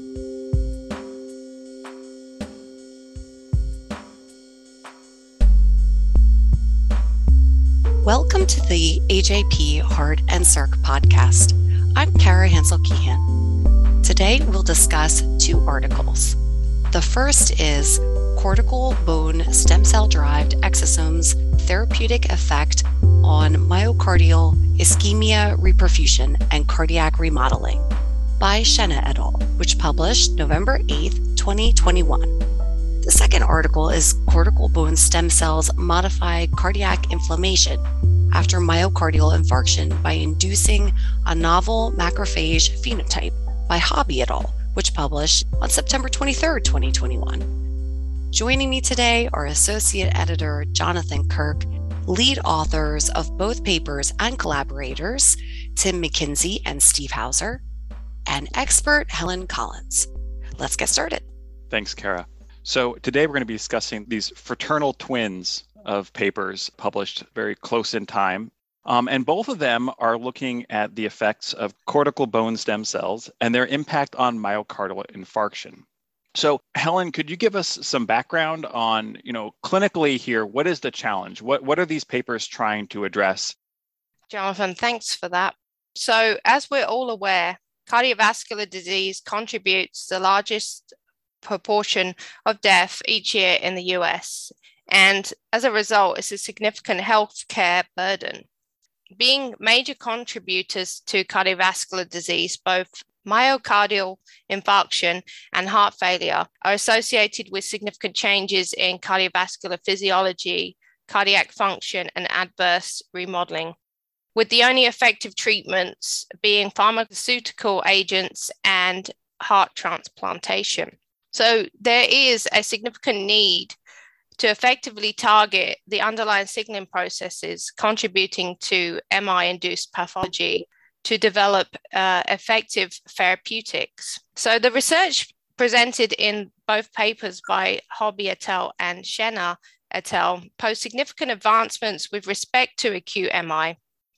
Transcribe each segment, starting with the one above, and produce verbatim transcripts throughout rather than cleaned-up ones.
Welcome to the A J P Heart and Circ podcast. I'm Kara Hansel-Keehan. Today we'll discuss two articles. The first is Cortical Bone Stem Cell-Derived Exosomes Therapeutic Effect on Myocardial Ischemia Reperfusion and Cardiac Remodeling by Shenna et al., which published November eighth, twenty twenty-one. The second article is Cortical Bone Stem Cells Modify Cardiac Inflammation after Myocardial Infarction by Inducing a Novel Macrophage Phenotype by Hobby et al., which published on September twenty-third, twenty twenty-one. Joining me today are Associate Editor Jonathan Kirk, lead authors of both papers and collaborators, Tim McKinsey and Steve Hauser, and expert Helen Collins. Let's get started. Thanks, Kara. So today we're going to be discussing these fraternal twins of papers published very close in time. Um, and both of them are looking at the effects of cortical bone stem cells and their impact on myocardial infarction. So Helen, could you give us some background on, you know, clinically here, what is the challenge? What, what are these papers trying to address? Jonathan, thanks for that. So as we're all aware, cardiovascular disease contributes the largest proportion of death each year in the U S. And as a result, it's a significant healthcare burden. Being major contributors to cardiovascular disease, both myocardial infarction and heart failure are associated with significant changes in cardiovascular physiology, cardiac function, and adverse remodeling, with the only effective treatments being pharmaceutical agents and heart transplantation. So there is a significant need to effectively target the underlying signaling processes contributing to M I-induced pathology to develop uh, effective therapeutics. So the research presented in both papers by Hobby et al. And Shenna et al. Pose significant advancements with respect to acute M I,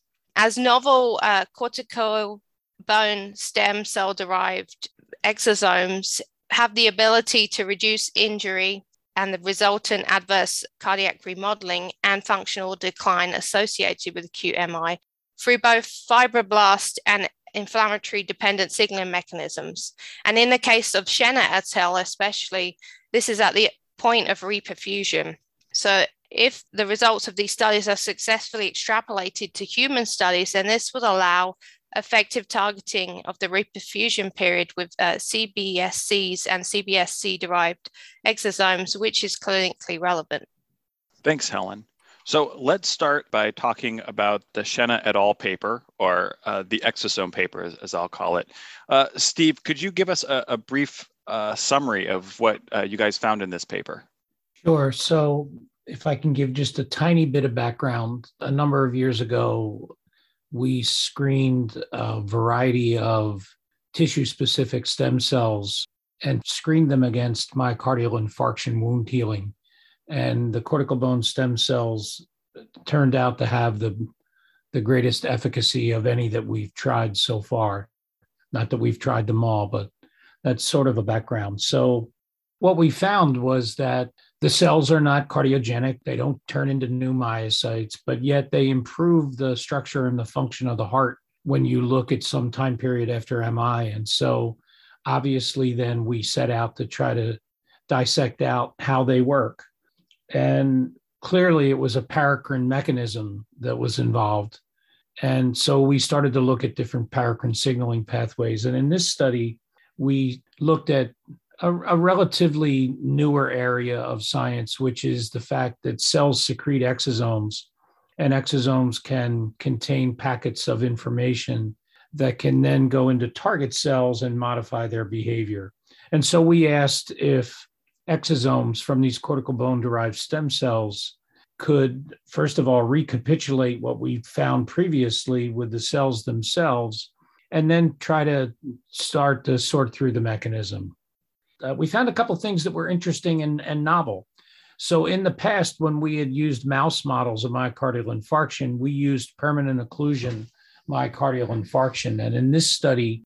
as novel uh, cortical bone stem cell-derived exosomes have the ability to reduce injury and the resultant adverse cardiac remodeling and functional decline associated with acute M I through both fibroblast and inflammatory dependent signaling mechanisms. And in the case of Shenna et al. Especially, this is at the point of reperfusion. So if the results of these studies are successfully extrapolated to human studies, then this would allow effective targeting of the reperfusion period with uh, C B S Cs and C B S C-derived exosomes, which is clinically relevant. Thanks, Helen. So let's start by talking about the Shenna et al. Paper, or uh, the exosome paper, as, as I'll call it. Uh, Steve, could you give us a, a brief uh, summary of what uh, you guys found in this paper? Sure. So if I can give just a tiny bit of background, a number of years ago, we screened a variety of tissue-specific stem cells and screened them against myocardial infarction wound healing. And the cortical bone stem cells turned out to have the, the greatest efficacy of any that we've tried so far. Not that we've tried them all, but that's sort of a background. So what we found was that the cells are not cardiogenic. They don't turn into new myocytes, but yet they improve the structure and the function of the heart when you look at some time period after M I. And so obviously then we set out to try to dissect out how they work. And clearly it was a paracrine mechanism that was involved. And so we started to look at different paracrine signaling pathways. And in this study, we looked at A, a relatively newer area of science, which is the fact that cells secrete exosomes, and exosomes can contain packets of information that can then go into target cells and modify their behavior. And so we asked if exosomes from these cortical bone-derived stem cells could, first of all, recapitulate what we found previously with the cells themselves, and then try to start to sort through the mechanism. Uh, we found a couple of things that were interesting and, and novel. So in the past, when we had used mouse models of myocardial infarction, we used permanent occlusion myocardial infarction. And in this study,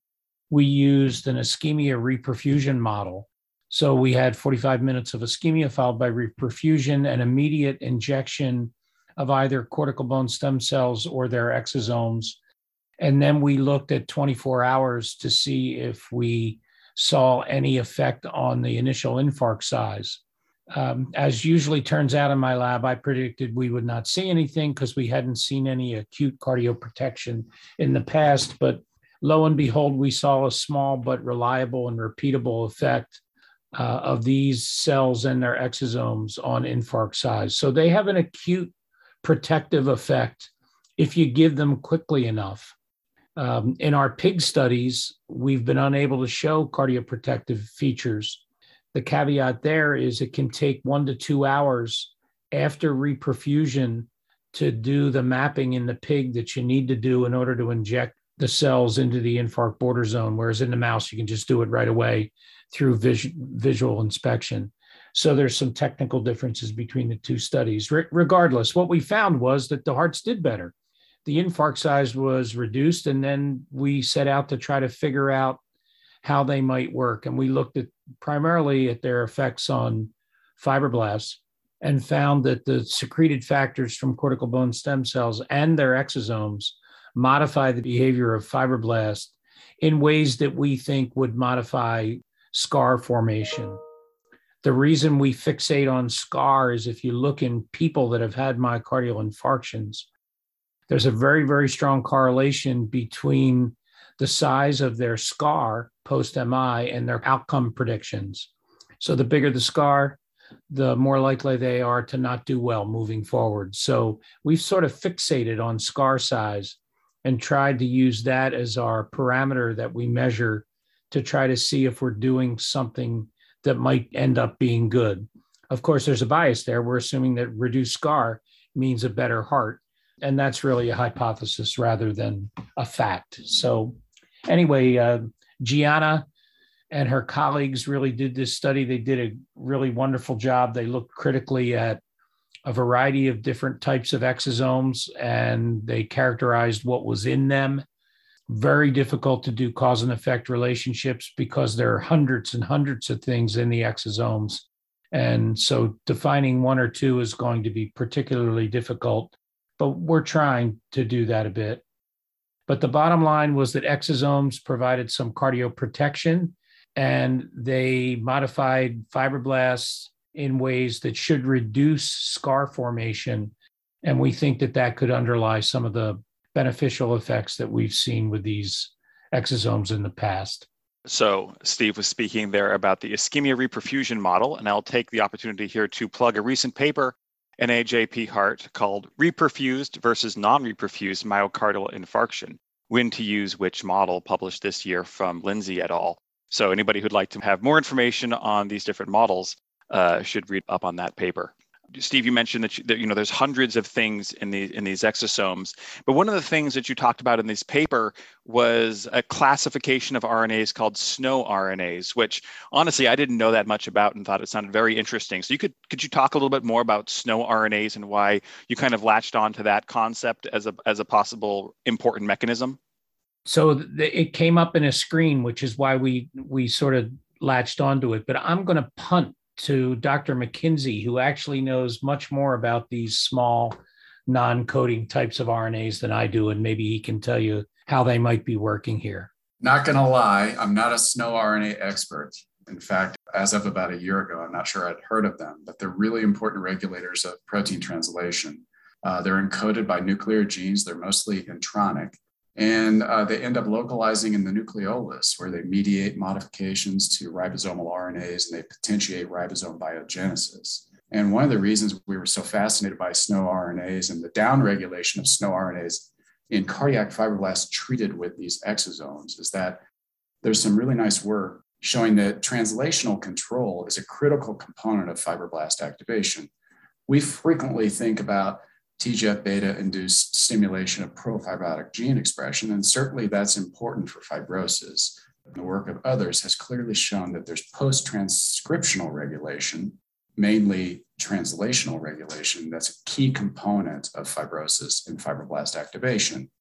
we used an ischemia reperfusion model. So we had forty-five minutes of ischemia followed by reperfusion and immediate injection of either cortical bone stem cells or their exosomes. And then we looked at twenty-four hours to see if we saw any effect on the initial infarct size. Um, as usually turns out in my lab, I predicted we would not see anything because we hadn't seen any acute cardioprotection in the past. But lo and behold, we saw a small but reliable and repeatable effect uh, of these cells and their exosomes on infarct size. So they have an acute protective effect if you give them quickly enough. Um, in our pig studies, we've been unable to show cardioprotective features. The caveat there is it can take one to two hours after reperfusion to do the mapping in the pig that you need to do in order to inject the cells into the infarct border zone, whereas in the mouse, you can just do it right away through vis- visual inspection. So there's some technical differences between the two studies. Re- regardless, what we found was that the hearts did better. The infarct size was reduced, and then we set out to try to figure out how they might work. And we looked at primarily at their effects on fibroblasts and found that the secreted factors from cortical bone stem cells and their exosomes modify the behavior of fibroblasts in ways that we think would modify scar formation. The reason we fixate on scar is if you look in people that have had myocardial infarctions, there's a very, very strong correlation between the size of their scar post-M I and their outcome predictions. So the bigger the scar, the more likely they are to not do well moving forward. So we've sort of fixated on scar size and tried to use that as our parameter that we measure to try to see if we're doing something that might end up being good. Of course, there's a bias there. We're assuming that reduced scar means a better heart. And that's really a hypothesis rather than a fact. So anyway, uh, Gianna and her colleagues really did this study. They did a really wonderful job. They looked critically at a variety of different types of exosomes, and they characterized what was in them. Very difficult to do cause and effect relationships because there are hundreds and hundreds of things in the exosomes. And so defining one or two is going to be particularly difficult, but we're trying to do that a bit. But the bottom line was that exosomes provided some cardioprotection, and they modified fibroblasts in ways that should reduce scar formation. And we think that that could underlie some of the beneficial effects that we've seen with these exosomes in the past. So Steve was speaking there about the ischemia reperfusion model, and I'll take the opportunity here to plug a recent paper in A J P Heart called Reperfused versus Non-Reperfused Myocardial Infarction, When to Use Which Model, published this year from Lindsay et al. So anybody who'd like to have more information on these different models uh, should read up on that paper. Steve, you mentioned that, you, that you know there's hundreds of things in the in these exosomes, but one of the things that you talked about in this paper was a classification of R N As called snow R N As, which honestly I didn't know that much about and thought it sounded very interesting. So you could could you talk a little bit more about snow R N As and why you kind of latched on to that concept as a as a possible important mechanism? So the, it came up in a screen, which is why we we sort of latched onto it. But I'm going to punt to Doctor McKinsey, who actually knows much more about these small non-coding types of R N As than I do, and maybe he can tell you how they might be working here. Not going to lie, I'm not a snow R N A expert. In fact, as of about a year ago, I'm not sure I'd heard of them, but they're really important regulators of protein translation. Uh, they're encoded by nuclear genes. They're mostly intronic. And uh, they end up localizing in the nucleolus, where they mediate modifications to ribosomal R N As and they potentiate ribosome biogenesis. And one of the reasons we were so fascinated by snow R N As and the downregulation of snow R N As in cardiac fibroblasts treated with these exosomes is that there's some really nice work showing that translational control is a critical component of fibroblast activation. We frequently think about T G F beta-induced stimulation of profibrotic gene expression, and certainly that's important for fibrosis. The work of others has clearly shown that there's post-transcriptional regulation, mainly translational regulation, that's a key component of fibrosis and fibroblast activation.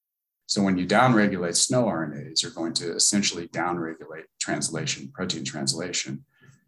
So when you downregulate SNO R N As, you're going to essentially downregulate translation, protein translation,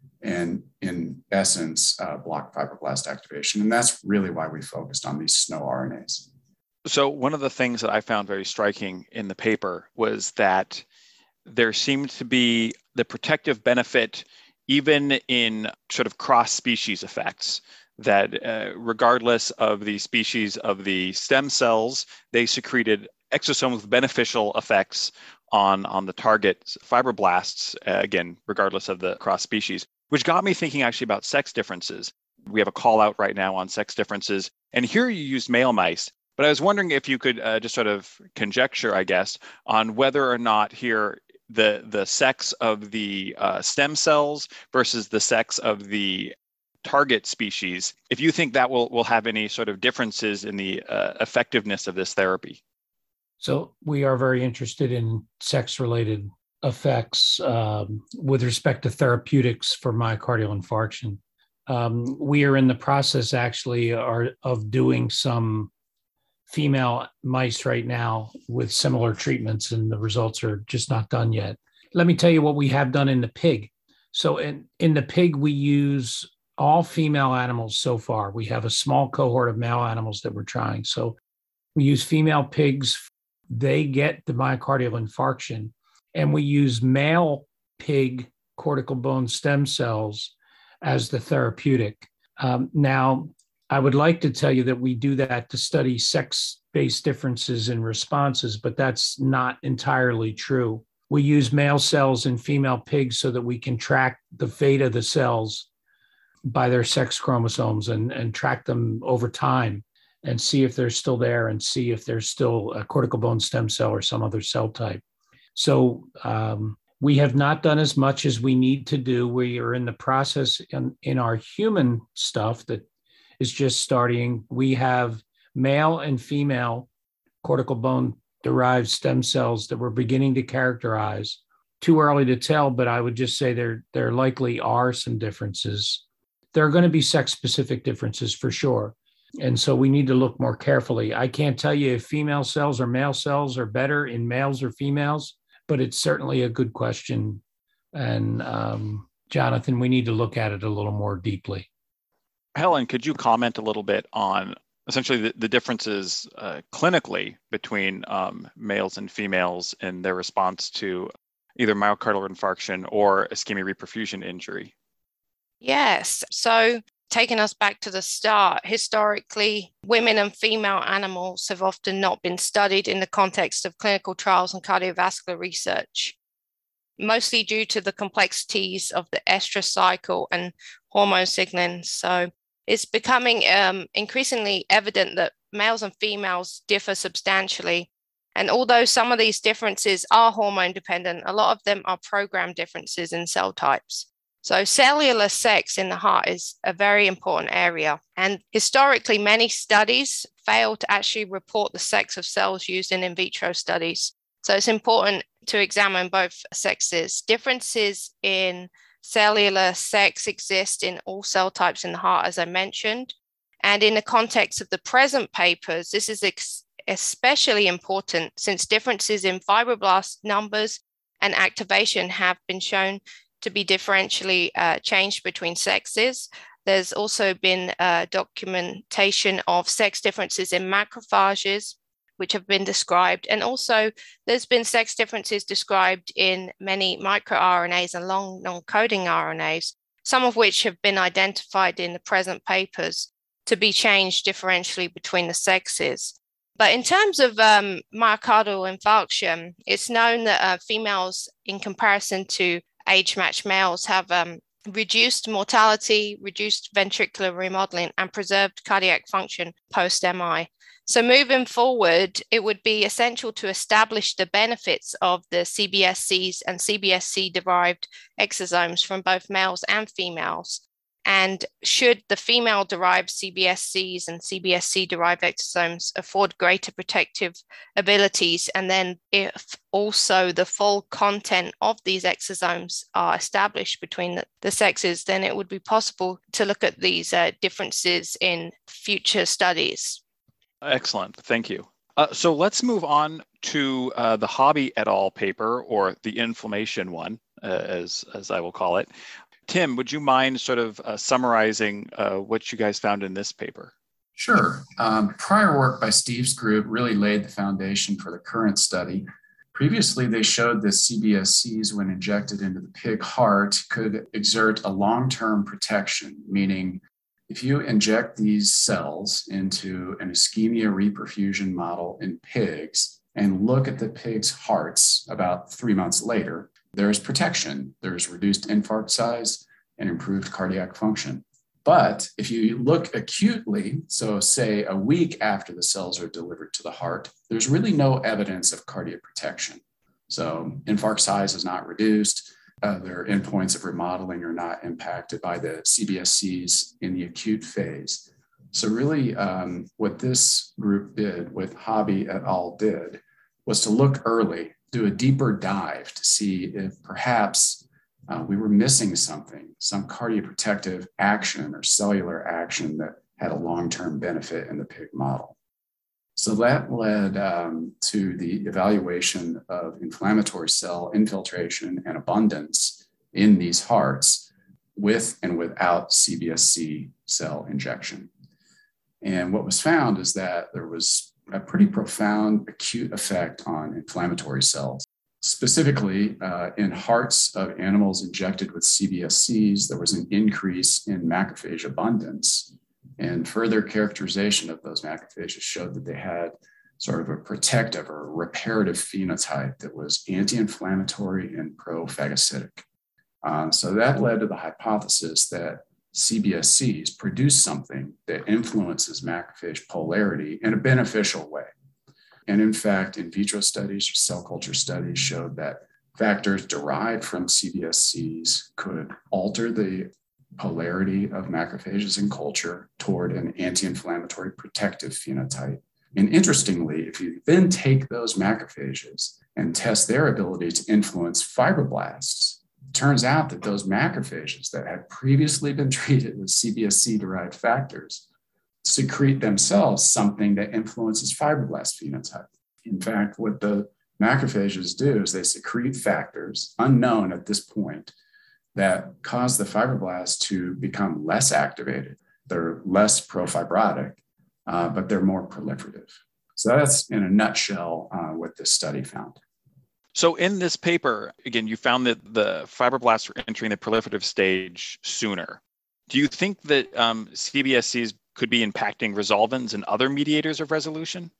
and in essence, uh, block fibroblast activation. And that's really why we focused on these SNO R N As. So one of the things that I found very striking in the paper was that there seemed to be the protective benefit even in sort of cross-species effects, that uh, regardless of the species of the stem cells, they secreted exosomes with beneficial effects on, on the target fibroblasts, uh, again, regardless of the cross-species, which got me thinking actually about sex differences. We have a call out right now on sex differences, and here you used male mice. But I was wondering if you could uh, just sort of conjecture, I guess, on whether or not here the, the sex of the uh, stem cells versus the sex of the target species, if you think that will, will have any sort of differences in the uh, effectiveness of this therapy. So we are very interested in sex-related effects um, with respect to therapeutics for myocardial infarction. Um, we are in the process actually are, of doing some female mice right now with similar treatments, and the results are just not done yet. Let me tell you what we have done in the pig. So in, in the pig, we use all female animals so far. We have a small cohort of male animals that we're trying. So we use female pigs. They get the myocardial infarction, and we use male pig cortical bone stem cells as the therapeutic. Um, now, I would like to tell you that we do that to study sex-based differences in responses, but that's not entirely true. We use male cells in female pigs so that we can track the fate of the cells by their sex chromosomes and, and track them over time and see if they're still there and see if there's still a cortical bone stem cell or some other cell type. So um, we have not done as much as we need to do. We are in the process in, in our human stuff that is just starting. We have male and female cortical bone derived stem cells that we're beginning to characterize. Too early to tell, but I would just say there, there likely are some differences. There are going to be sex-specific differences for sure. And so we need to look more carefully. I can't tell you if female cells or male cells are better in males or females, but it's certainly a good question. And um, Jonathan, we need to look at it a little more deeply. Helen, could you comment a little bit on essentially the, the differences uh, clinically between um, males and females in their response to either myocardial infarction or ischemic reperfusion injury? Yes. So taking us back to the start, historically, women and female animals have often not been studied in the context of clinical trials and cardiovascular research, mostly due to the complexities of the estrous cycle and hormone signaling. So it's becoming um, increasingly evident that males and females differ substantially. And although some of these differences are hormone dependent, a lot of them are program differences in cell types. So cellular sex in the heart is a very important area. And historically, many studies fail to actually report the sex of cells used in in vitro studies. So it's important to examine both sexes. Differences in cellular sex exist in all cell types in the heart, as I mentioned. And in the context of the present papers, this is ex- especially important since differences in fibroblast numbers and activation have been shown to be differentially uh, changed between sexes. There's also been uh, documentation of sex differences in macrophages, which have been described. And also there's been sex differences described in many microRNAs and long non-coding R N As, some of which have been identified in the present papers to be changed differentially between the sexes. But in terms of um, myocardial infarction, it's known that uh, females, in comparison to age-matched males, have um, reduced mortality, reduced ventricular remodeling, and preserved cardiac function post-M I. So moving forward, it would be essential to establish the benefits of the C B S Cs and C B S C-derived exosomes from both males and females. And should the female-derived C B S Cs and C B S C-derived exosomes afford greater protective abilities, and then if also the full content of these exosomes are established between the, the sexes, then it would be possible to look at these uh, differences in future studies. Excellent. Thank you. Uh, so let's move on to uh, the Hobby et al. Paper, or the inflammation one, uh, as, as I will call it. Tim, would you mind sort of uh, summarizing uh, what you guys found in this paper? Sure. Um, prior work by Steve's group really laid the foundation for the current study. Previously, they showed that C B S Cs, when injected into the pig heart, could exert a long-term protection, meaning if you inject these cells into an ischemia reperfusion model in pigs and look at the pigs' hearts about three months later, there's protection. There's reduced infarct size and improved cardiac function. But if you look acutely, so say a week after the cells are delivered to the heart, there's really no evidence of cardiac protection. So infarct size is not reduced. Uh, their endpoints of remodeling are not impacted by the C B S Cs in the acute phase. So really um, what this group did, what Hobby et al. Did, was to look early, do a deeper dive to see if perhaps uh, we were missing something, some cardioprotective action or cellular action that had a long-term benefit in the pig model. So that led um, to the evaluation of inflammatory cell infiltration and abundance in these hearts with and without C B S C cell injection. And what was found is that there was a pretty profound acute effect on inflammatory cells. Specifically, uh, in hearts of animals injected with C B S Cs, there was an increase in macrophage abundance. And further characterization of those macrophages showed that they had sort of a protective or reparative phenotype that was anti-inflammatory and pro-phagocytic. Uh, so that led to the hypothesis that C B S Cs produce something that influences macrophage polarity in a beneficial way. And in fact, in vitro studies or cell culture studies showed that factors derived from C B S Cs could alter the polarity of macrophages in culture toward an anti-inflammatory protective phenotype. And interestingly, if you then take those macrophages and test their ability to influence fibroblasts, it turns out that those macrophages that had previously been treated with C B S C-derived factors secrete themselves something that influences fibroblast phenotype. In fact, what the macrophages do is they secrete factors unknown at this point that cause the fibroblasts to become less activated. They're less profibrotic, uh, but they're more proliferative. So that's in a nutshell uh, what this study found. So in this paper, again, you found that the fibroblasts were entering the proliferative stage sooner. Do you think that um, C B S Cs could be impacting resolvins and other mediators of resolution?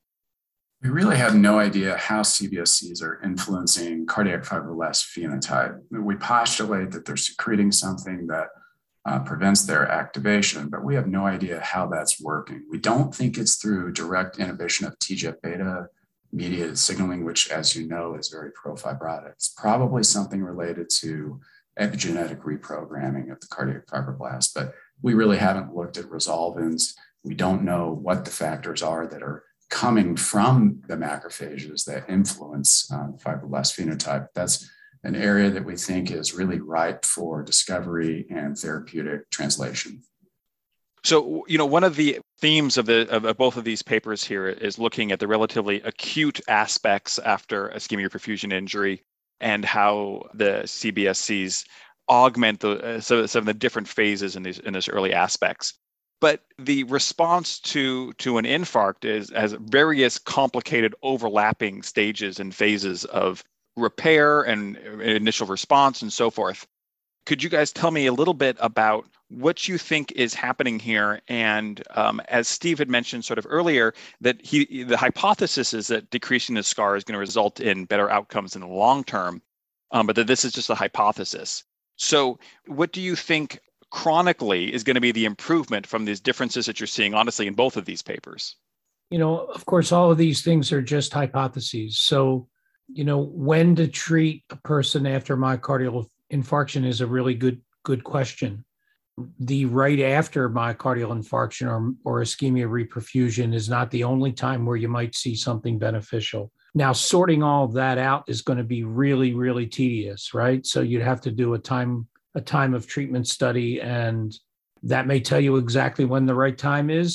We really have no idea how C B S Cs are influencing cardiac fibroblast phenotype. We postulate that they're secreting something that uh, prevents their activation, but we have no idea how that's working. We don't think it's through direct inhibition of T G F beta mediated signaling, which, as you know, is very profibrotic. It's probably something related to epigenetic reprogramming of the cardiac fibroblast, but we really haven't looked at resolvins. We don't know what the factors are that are coming from the macrophages that influence uh, fibroblast phenotype. That's an area that we think is really ripe for discovery and therapeutic translation. So, you know, one of the themes of the of both of these papers here is looking at the relatively acute aspects after ischemia perfusion injury and how the C B S Cs augment the uh, some, some of the different phases in these in this early aspects. But the response to to an infarct is has various complicated overlapping stages and phases of repair and initial response and so forth. Could you guys tell me a little bit about what you think is happening here? And um, as Steve had mentioned sort of earlier, that he the hypothesis is that decreasing the scar is going to result in better outcomes in the long term, um, but that this is just a hypothesis. So what do you think chronically is going to be the improvement from these differences that you're seeing, honestly, in both of these papers? You know, of course, all of these things are just hypotheses. So, you know, when to treat a person after myocardial infarction is a really good, good question. The right after myocardial infarction or, or ischemia reperfusion is not the only time where you might see something beneficial. Now, sorting all of that out is going to be really, really tedious, right? So you'd have to do a time a time of treatment study, and that may tell you exactly when the right time is,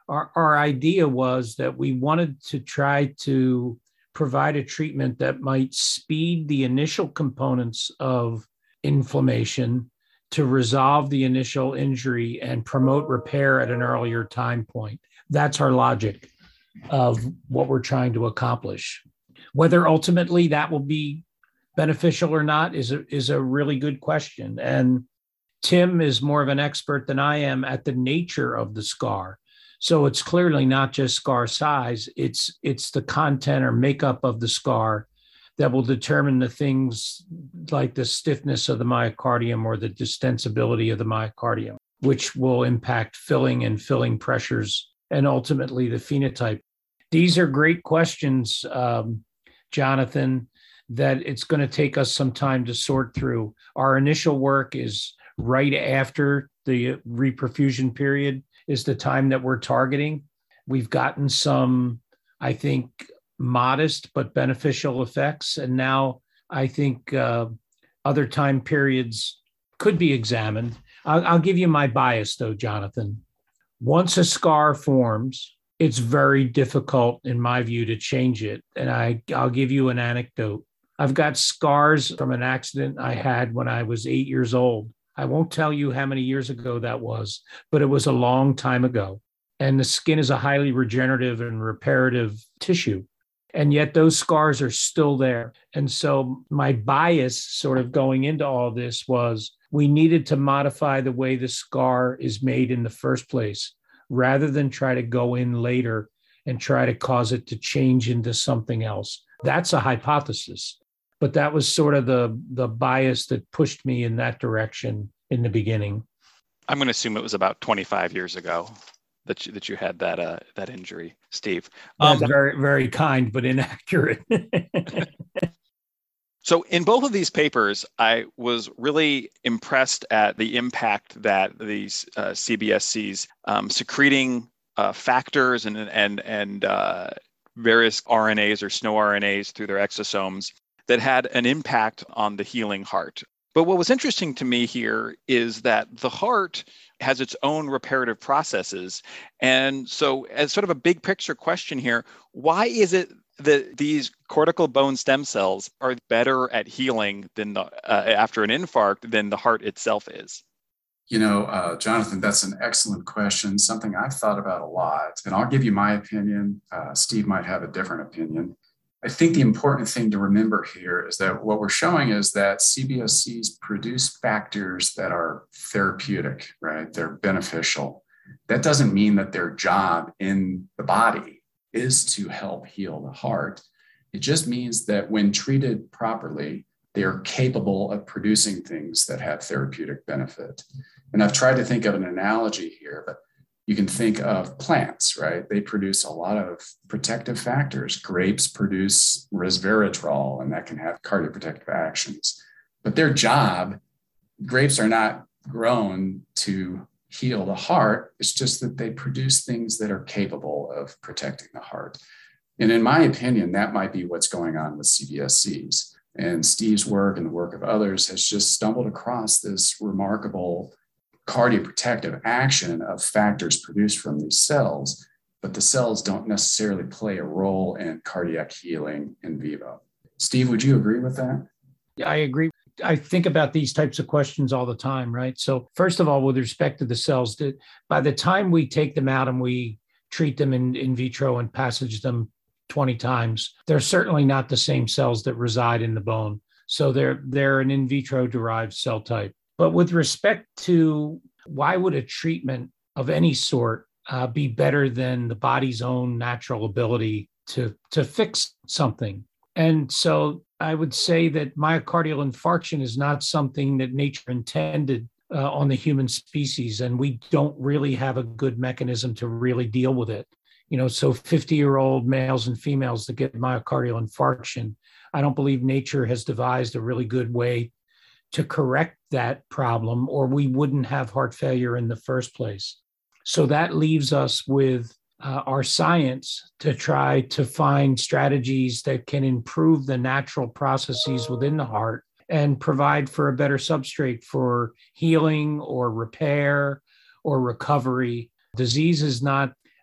our, our idea was that we wanted to try to provide a treatment that might speed the initial components of inflammation to resolve the initial injury and promote repair at an earlier time point. That's our logic of what we're trying to accomplish. Whether ultimately that will be beneficial or not is a, is a really good question. And Tim is more of an expert than I am at the nature of the scar. So it's clearly not just scar size, it's, it's the content or makeup of the scar that will determine the things like the stiffness of the myocardium or the distensibility of the myocardium, which will impact filling and filling pressures and ultimately the phenotype. These are great questions, um, Jonathan, that it's going to take us some time to sort through. Our initial work is right after the reperfusion period is the time that we're targeting. We've gotten some, I think, modest but beneficial effects. And now I think uh, other time periods could be examined. I'll, I'll give you my bias though, Jonathan. Once a scar forms, it's very difficult in my view to change it. And I, I'll give you an anecdote. I've got scars from an accident I had when I was eight years old. I won't tell you how many years ago that was, but it was a long time ago. And the skin is a highly regenerative and reparative tissue. And yet those scars are still there. And so my bias sort of going into all this was we needed to modify the way the scar is made in the first place, rather than try to go in later and try to cause it to change into something else. That's a hypothesis. But that was sort of the, the bias that pushed me in that direction in the beginning. I'm going to assume it was about twenty-five years ago that you, that you had that uh, that injury, Steve. That's Um, very, very kind, but inaccurate. So in both of these papers, I was really impressed at the impact that these uh, C B S Cs um, secreting uh, factors and and and uh, various R N As or snow R N As through their exosomes that had an impact on the healing heart. But what was interesting to me here is that the heart has its own reparative processes. And so as sort of a big picture question here, why is it that these cortical bone stem cells are better at healing than the, uh, after an infarct than the heart itself is? You know, uh, Jonathan, that's an excellent question, something I've thought about a lot. And I'll give you my opinion. Uh, Steve might have a different opinion. I think the important thing to remember here is that what we're showing is that C B S Cs produce factors that are therapeutic, right? They're beneficial. That doesn't mean that their job in the body is to help heal the heart. It just means that when treated properly, they are capable of producing things that have therapeutic benefit. And I've tried to think of an analogy here, but you can think of plants, right? They produce a lot of protective factors. Grapes produce resveratrol, and that can have cardioprotective actions. But their job, grapes are not grown to heal the heart. It's just that they produce things that are capable of protecting the heart. And in my opinion, that might be what's going on with C B S Cs. And Steve's work and the work of others has just stumbled across this remarkable cardioprotective action of factors produced from these cells, but the cells don't necessarily play a role in cardiac healing in vivo. Steve, would you agree with that? I agree. I think about these types of questions all the time, right? So first of all, with respect to the cells, that by the time we take them out and we treat them in, in vitro and passage them twenty times, they're certainly not the same cells that reside in the bone. So they're, they're an in vitro derived cell type. But with respect to why would a treatment of any sort uh, be better than the body's own natural ability to, to fix something? And so I would say that myocardial infarction is not something that nature intended uh, on the human species, and we don't really have a good mechanism to really deal with it. You know, so fifty-year-old males and females that get myocardial infarction, I don't believe nature has devised a really good way to correct that problem, or we wouldn't have heart failure in the first place. So that leaves us with uh, our science to try to find strategies that can improve the natural processes within the heart and provide for a better substrate for healing or repair or recovery. Disease is not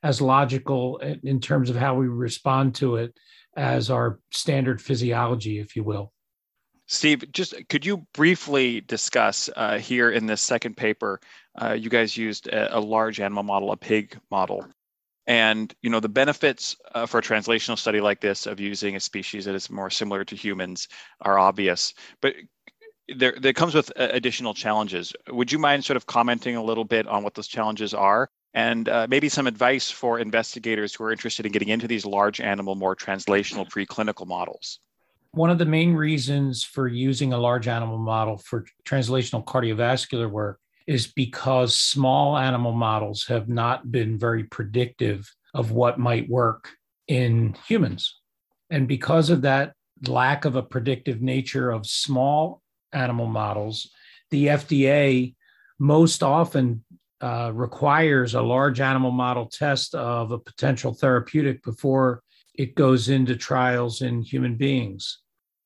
as logical in terms of how we respond to it as our standard physiology, if you will. Steve, just could you briefly discuss uh, here in this second paper, uh, you guys used a, a large animal model, a pig model. And, you know, the benefits uh, for a translational study like this of using a species that is more similar to humans are obvious, but there, there comes with additional challenges. Would you mind sort of commenting a little bit on what those challenges are? And uh, maybe some advice for investigators who are interested in getting into these large animal, more translational preclinical models? One of the main reasons for using a large animal model for translational cardiovascular work is because small animal models have not been very predictive of what might work in humans. And because of that lack of a predictive nature of small animal models, the F D A most often uh, requires a large animal model test of a potential therapeutic before it goes into trials in human beings.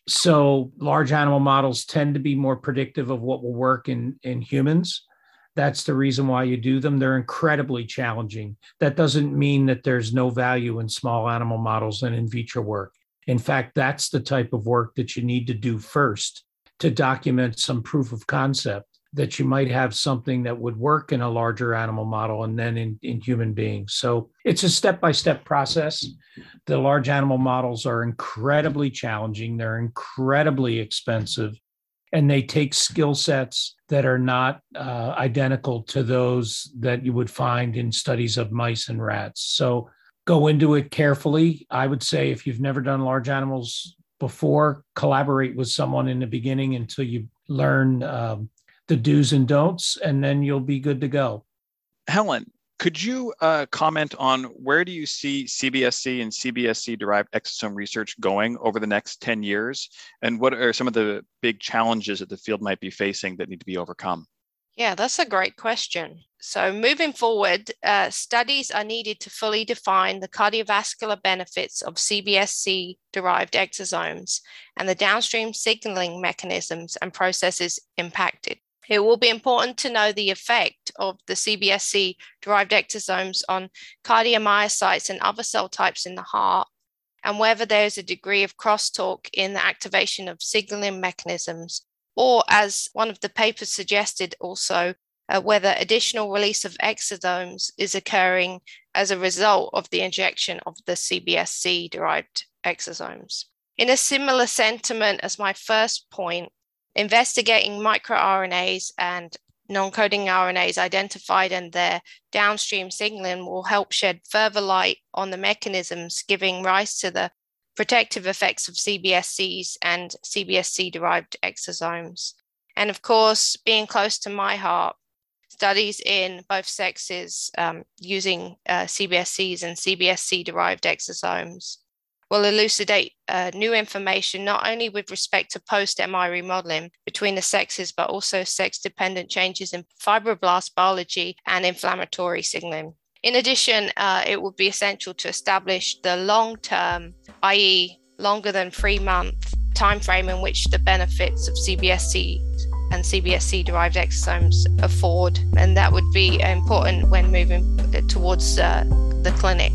So large animal models tend to be more predictive of what will work in, in humans. That's the reason why you do them. They're incredibly challenging. That doesn't mean that there's no value in small animal models and in vitro work. In fact, that's the type of work that you need to do first to document some proof of concept that you might have something that would work in a larger animal model and then in, in human beings. So it's a step-by-step process. The large animal models are incredibly challenging. They're incredibly expensive, and they take skill sets that are not uh, identical to those that you would find in studies of mice and rats. So go into it carefully. I would say if you've never done large animals before, collaborate with someone in the beginning until you learn um, the do's and don'ts, and then you'll be good to go. Helen, could you uh, comment on where do you see C B S C and C B S C-derived exosome research going over the next ten years? And what are some of the big challenges that the field might be facing that need to be overcome? Yeah, that's a great question. So moving forward, uh, studies are needed to fully define the cardiovascular benefits of C B S C-derived exosomes and the downstream signaling mechanisms and processes impacted. It will be important to know the effect of the C B S C-derived exosomes on cardiomyocytes and other cell types in the heart, and whether there is a degree of crosstalk in the activation of signaling mechanisms, or as one of the papers suggested also, uh, whether additional release of exosomes is occurring as a result of the injection of the C B S C-derived exosomes. In a similar sentiment as my first point, investigating microRNAs and non-coding R N As identified and their downstream signaling will help shed further light on the mechanisms giving rise to the protective effects of C B S Cs and C B S C-derived exosomes. And of course, being close to my heart, studies in both sexes um, using uh, C B S Cs and C B S C-derived exosomes will elucidate uh, new information, not only with respect to post-M I remodeling between the sexes, but also sex-dependent changes in fibroblast biology and inflammatory signaling. In addition, uh, it would be essential to establish the long-term, that is longer than three-month timeframe in which the benefits of C B S C and C B S C-derived exosomes afford, and that would be important when moving towards uh, the clinic.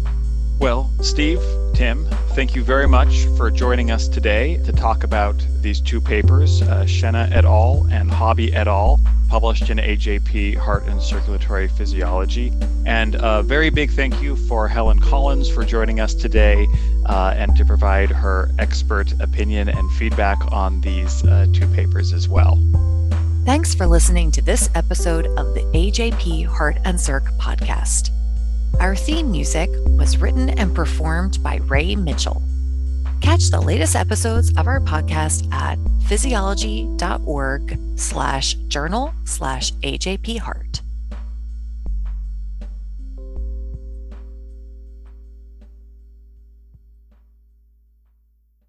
Well, Steve, Tim, thank you very much for joining us today to talk about these two papers, uh, Shenna et al. And Hobby et al., published in A J P Heart and Circulatory Physiology. And a very big thank you for Helen Collins for joining us today uh, and to provide her expert opinion and feedback on these uh, two papers as well. Thanks for listening to this episode of the A J P Heart and Circ podcast. Our theme music was written and performed by Ray Mitchell. Catch the latest episodes of our podcast at physiology.org slash journal slash AJP Heart.